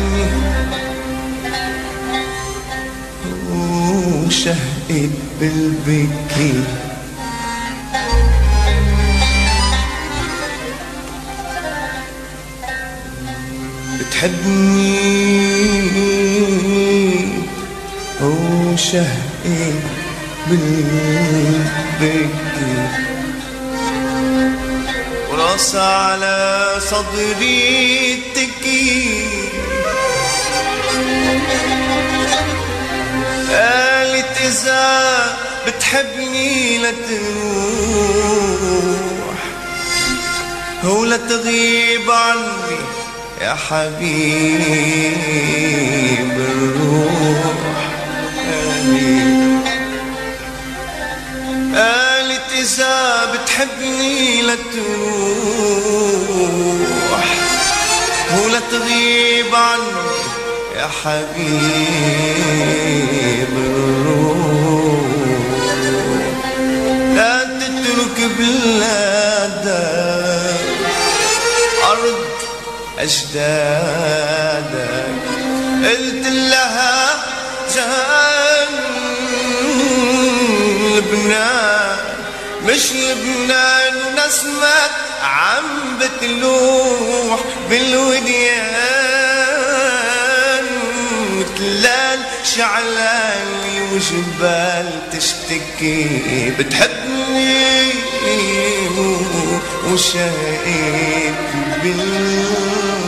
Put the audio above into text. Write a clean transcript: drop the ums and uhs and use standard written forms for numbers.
بتحبني وشهقت بالبكي، بتحبني وشهقت بالبكي، وراسها على صدري تكي، قالت إذا بتحبني لا تروح ولا تغيب عني يا حبيب الروح. قالت إذا بتحبني لا تروح ولا تغيب عني يا حبيب الروح، لا تترك بلادك أرض أجدادك. قلت لها جان لبنان مش لبنان، ونسمة عم بتلوح بالوديان، وتلال شعلاني وجبال تشتكي. بتحبني وشايف بالوديان